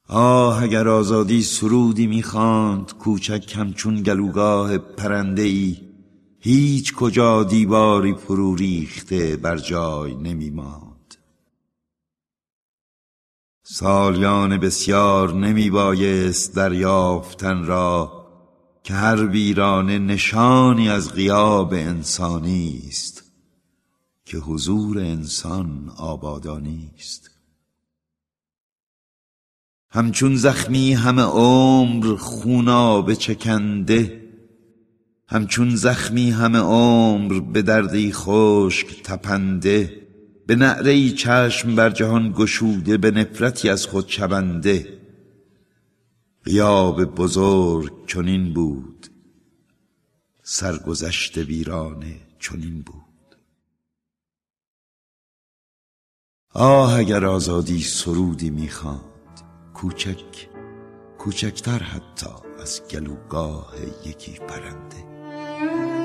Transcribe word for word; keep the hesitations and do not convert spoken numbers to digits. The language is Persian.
آه اگر آزادی سرودی می‌خواند کوچک همچون گلوگاه پرنده ای، هیچ کجا دیواری فرو ریخته بر جای نمی ماند. سالیان بسیار نمی بایست دریافتن را که هر ویرانه نشانی از غیاب انسانی است، که حضور انسان آبادانی است. همچون زخمی همه عمر خونابه چکنده، همچون زخمی همه عمر به دردی خشک تپنده، به نعره‌ای چشم بر جهان گشوده، به نفرتی از خود شونده. غیاب بزرگ چنین بود، سرگذشت ویرانه چنین بود. آه اگر آزادی سرودی می‌خواند کوچک، کوچکتر حتی از گلوگاه یکی پرنده.